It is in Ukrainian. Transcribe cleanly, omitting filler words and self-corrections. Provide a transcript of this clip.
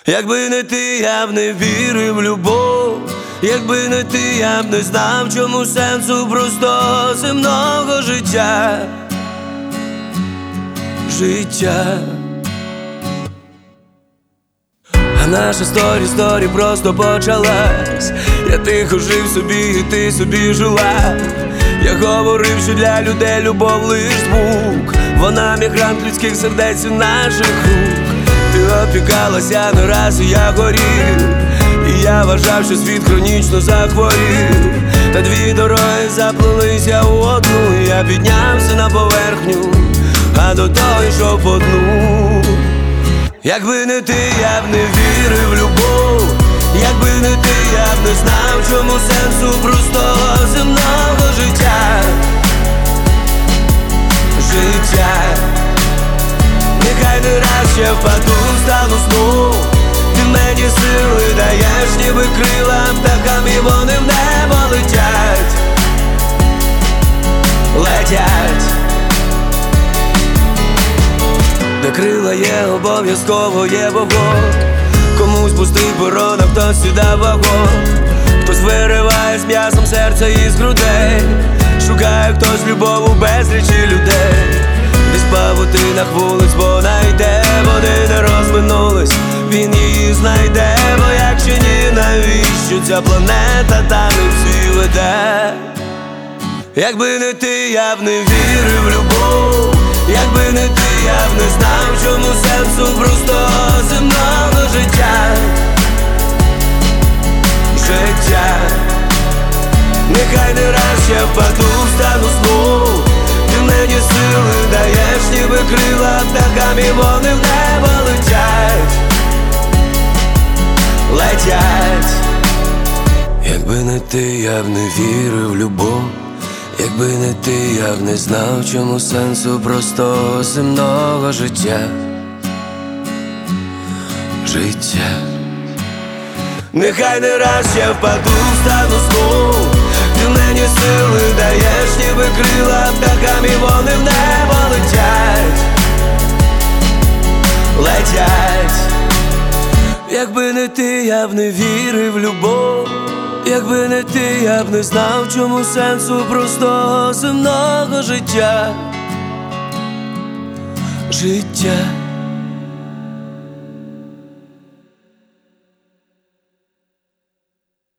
Якби не ти, я б не вірив в любов. Якби не ти, я б не знав, чому сенсу просто земного життя. А наша сторі просто почалась. Я тихо жив собі, і ти собі жила. Я говорив, що для людей любов лиш звук. Вона мігрант людських сердець і наших рук. Ти опікалася не раз, і я горів. І я вважав, що світ хронічно захворів. Та дві дороги заплелися у одну. І я піднявся на поверхню, а до того йшов по дну. Якби не ти, я б не вірив в любов. Якби не ти, я б не знав, чому сенсу простого земного життя. Нехай не раз ще впаду, стану знов. Ти мені сили даєш, ніби крила птахам, і вони в небо летять. Де крила є, обов'язково є вогонь. Комусь пустий перон, а хтось сідав вагон. Хтось вириває з м'ясом серця із грудей. Шукає хтось любов у безлічі людей. Десь в павутинах вулиць вона йде. Вони не розминулись, він її знайде. Бо якщо ні, навіщо ця планета та не всі веде? Якби не ти, я б не вірив в любов. Якби не ти, я б не знав, чому сенсу простого земного життя. Нехай не раз ще впаду, встану знов. Ти мені сили даєш, ніби крила птахам, і вони в небо летять. Якби не ти, я б не вірив в любов. Якби не ти, я б не знав, чому сенсу простого земного життя. Нехай не раз ще впаду, встану знов. Ти мені сили даєш, ніби крила птахам, і вони в небо летять. Якби не ти, я б не вірив в любов. Якби не ти, я б не знав, чому сенсу простого земного життя.